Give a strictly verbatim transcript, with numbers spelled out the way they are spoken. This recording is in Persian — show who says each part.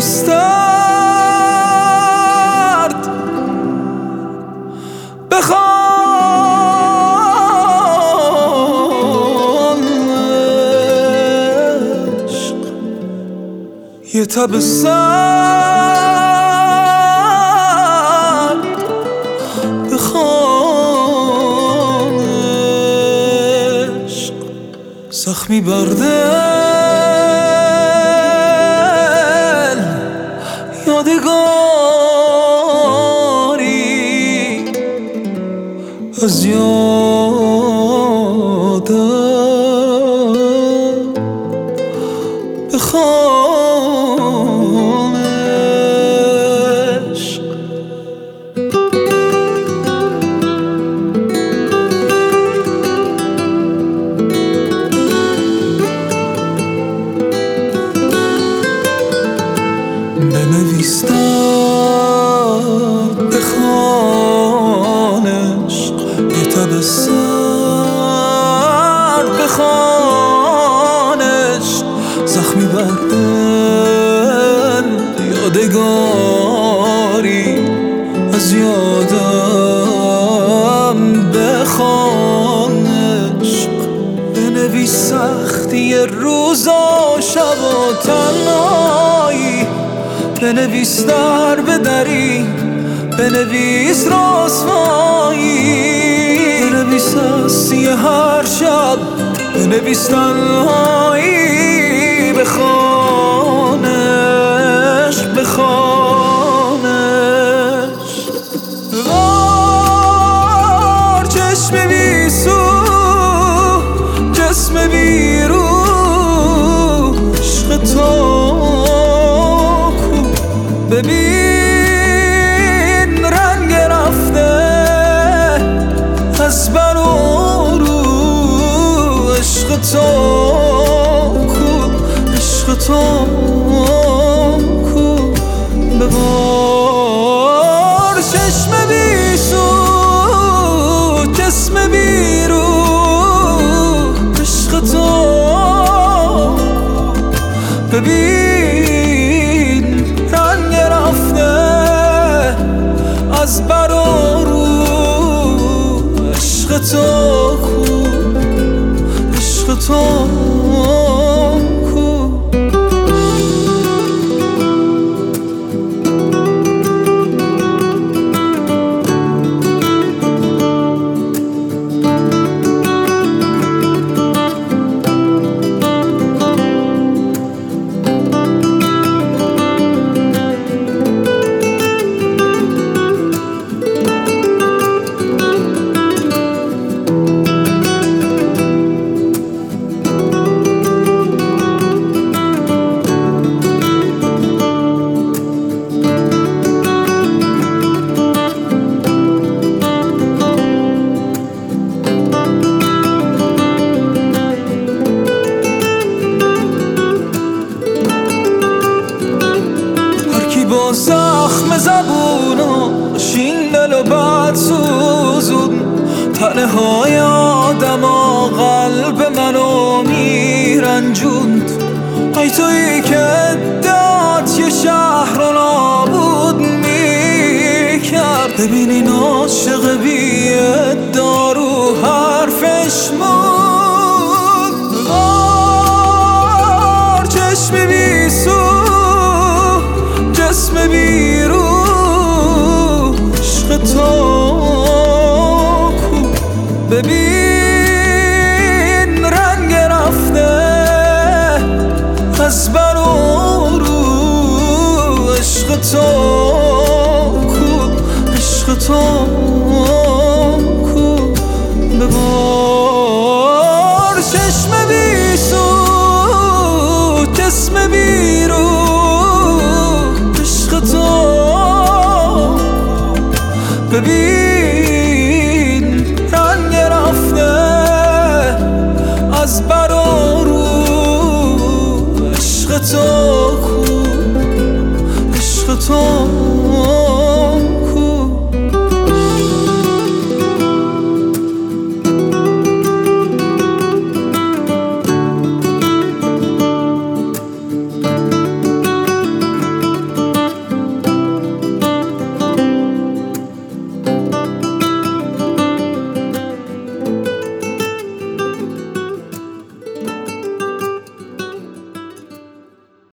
Speaker 1: بنویسترد بخوان عشق یه تب سر بخوان عشق زخمی بر دل یادگاری از یادم بخوان عشق بنویستم بخوان عشق یه تب سر بخوان عشق زخمی بر دل یادگاری از یادم بخوان عشق بنویس سختی روز و شب و تنهایی بنویس در به دری بنویس رسوایی بنویس هستی هر شب بنویس تنهایی بخوان عشق بخوان عشق ببار چشم بیسو جسم بیرو عشق تو ببین رنگ رفته از بر و رو عشق تو کو عشق تو کو ببار چشم بیسو جسم بیرو عشق تو ببین رنگ رفته از بر و رو عشق تو کو عشق تو کو با زخم زبوناش این دل و بد سوزون تنه های آدم و قلب منو میرنجوند ای تویی که ادعات یه شهر رو نابود میکرد ببین این عاشق بی ادعا رو حرفش موند بار چشم بیسو جسم بیرو عشق تو کو ببین رنگ رفته از بر و رو عشق تو کو عشق تو کو ببار چشم بیسو جسم بیرو ببین رنگ رفته از بر و رو عشق تو کو عشق تو